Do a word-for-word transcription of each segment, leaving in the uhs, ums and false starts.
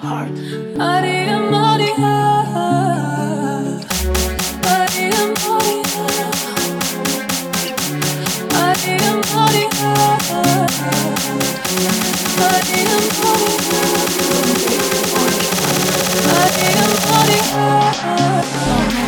Maria, Maria, Maria, Maria, Maria, Maria, Maria, Maria.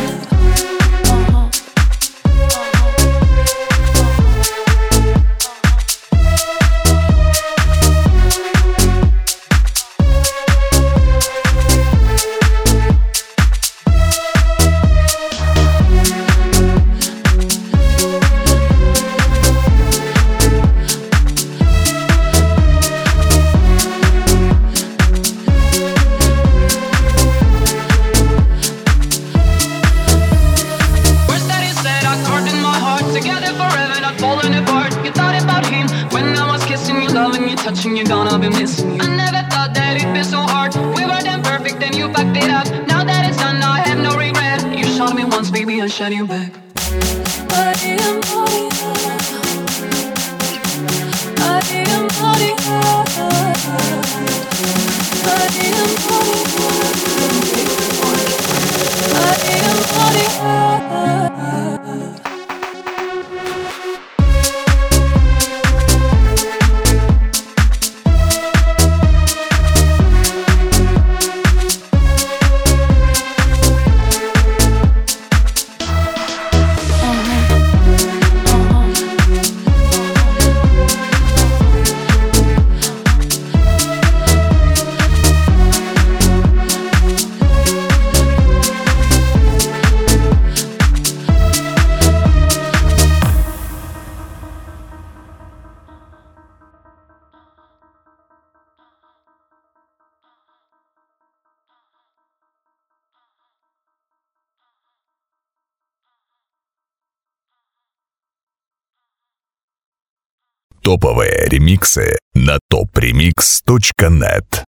Touching you, gonna be missing you. I never thought that it'd be so hard. We were damn perfect, then you backed it up. Now that it's done, I have no regret. You shot me once, baby, I shot you back. Maria, Maria, Maria, Maria, Maria, Maria, Maria. Топовые ремиксы на топ ремикс точка нет.